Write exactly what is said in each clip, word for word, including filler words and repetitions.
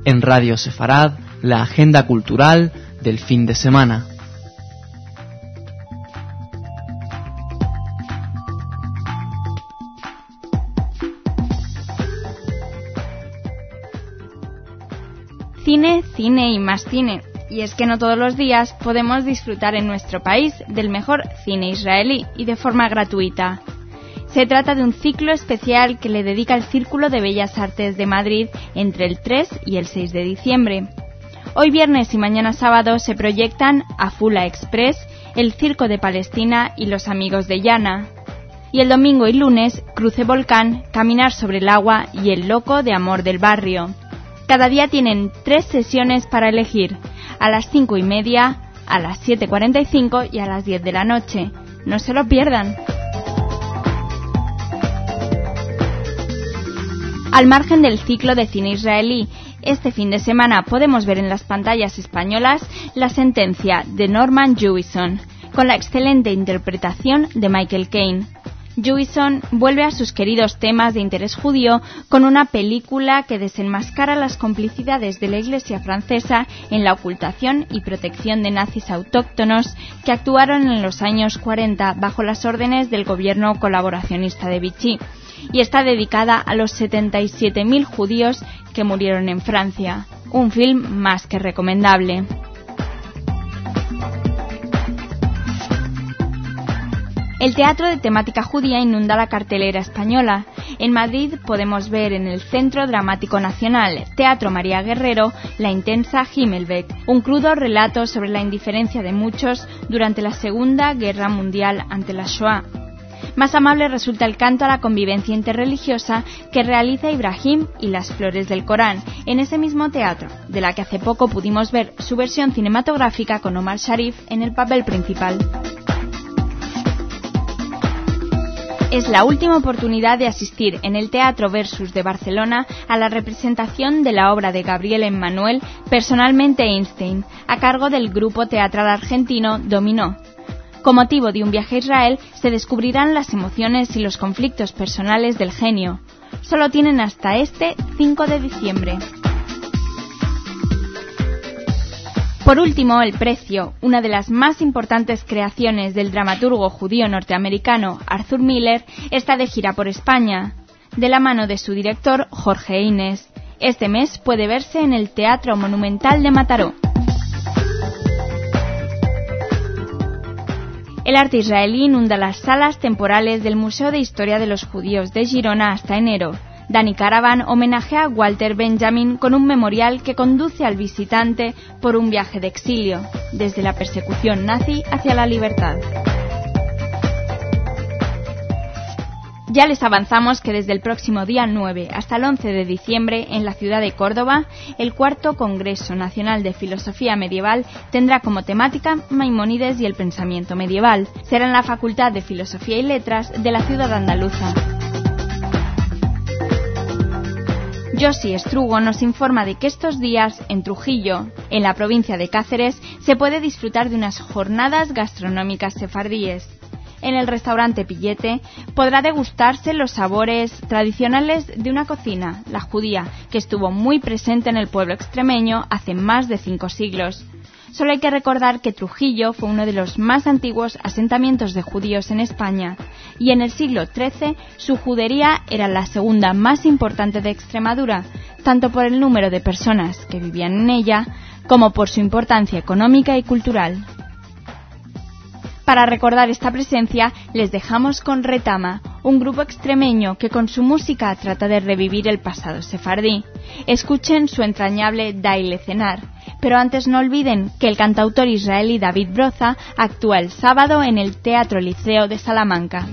En Radio Sefarad, la agenda cultural del fin de semana. Cine, cine y más cine. Y es que no todos los días podemos disfrutar en nuestro país del mejor cine israelí y de forma gratuita. Se trata de un ciclo especial que le dedica el Círculo de Bellas Artes de Madrid entre el tres y el seis de diciembre. Hoy viernes y mañana sábado se proyectan Afula Express, El Circo de Palestina y Los Amigos de Yana. Y el domingo y lunes, Cruce Volcán, Caminar sobre el agua y El Loco de Amor del Barrio. Cada día tienen tres sesiones para elegir, a las cinco y media, a las siete cuarenta y cinco y a las diez de la noche. No se lo pierdan. Al margen del ciclo de cine israelí, este fin de semana podemos ver en las pantallas españolas La Sentencia de Norman Jewison, con la excelente interpretación de Michael Caine. Jewison vuelve a sus queridos temas de interés judío con una película que desenmascara las complicidades de la Iglesia francesa en la ocultación y protección de nazis autóctonos que actuaron en los años cuarenta bajo las órdenes del gobierno colaboracionista de Vichy, y está dedicada a los setenta y siete mil judíos que murieron en Francia. Un film más que recomendable. El teatro de temática judía inunda la cartelera española. En Madrid podemos ver en el Centro Dramático Nacional, Teatro María Guerrero, La intensa Himmelbeck, un crudo relato sobre la indiferencia de muchos durante la Segunda Guerra Mundial ante la Shoah. Más amable resulta el canto a la convivencia interreligiosa que realiza Ibrahim y las flores del Corán en ese mismo teatro, de la que hace poco pudimos ver su versión cinematográfica con Omar Sharif en el papel principal. Es la última oportunidad de asistir en el Teatro Versus de Barcelona a la representación de la obra de Gabriel Emmanuel, Personalmente Einstein, a cargo del grupo teatral argentino Dominó. Con motivo de un viaje a Israel, se descubrirán las emociones y los conflictos personales del genio. Solo tienen hasta este cinco de diciembre. Por último, el precio, una de las más importantes creaciones del dramaturgo judío norteamericano Arthur Miller, está de gira por España, de la mano de su director Jorge Inés. Este mes puede verse en el Teatro Monumental de Mataró. El arte israelí inunda las salas temporales del Museo de Historia de los Judíos de Girona hasta enero. Dani Caravan homenajea a Walter Benjamin con un memorial que conduce al visitante por un viaje de exilio, desde la persecución nazi hacia la libertad. Ya les avanzamos que desde el próximo día nueve hasta el once de diciembre en la ciudad de Córdoba, el cuarto Congreso Nacional de Filosofía Medieval tendrá como temática Maimónides y el pensamiento medieval. Será en la Facultad de Filosofía y Letras de la ciudad andaluza. Josi Estrugo nos informa de que estos días, en Trujillo, en la provincia de Cáceres, se puede disfrutar de unas jornadas gastronómicas sefardíes. En el restaurante Pillete podrá degustarse los sabores tradicionales de una cocina, la judía, que estuvo muy presente en el pueblo extremeño hace más de cinco siglos. Solo hay que recordar que Trujillo fue uno de los más antiguos asentamientos de judíos en España, y en el siglo trece su judería era la segunda más importante de Extremadura, tanto por el número de personas que vivían en ella, como por su importancia económica y cultural. Para recordar esta presencia, les dejamos con Retama, un grupo extremeño que con su música trata de revivir el pasado sefardí. Escuchen su entrañable Daile Cenar, pero antes no olviden que el cantautor israelí David Broza actúa el sábado en el Teatro Liceo de Salamanca.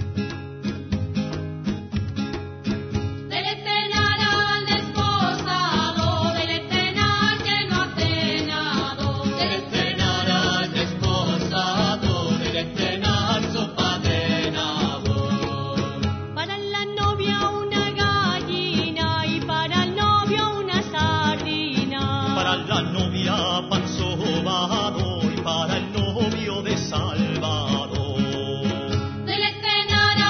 Para el novio de Salvador. Del Estenar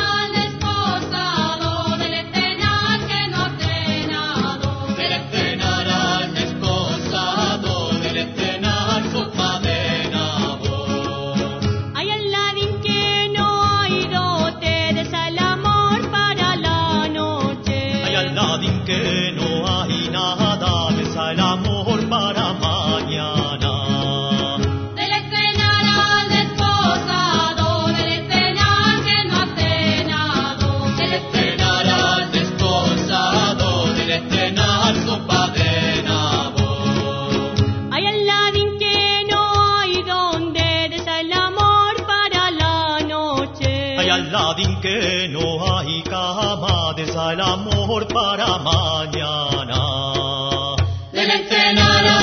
desea el amor para mañana. Del Ensenada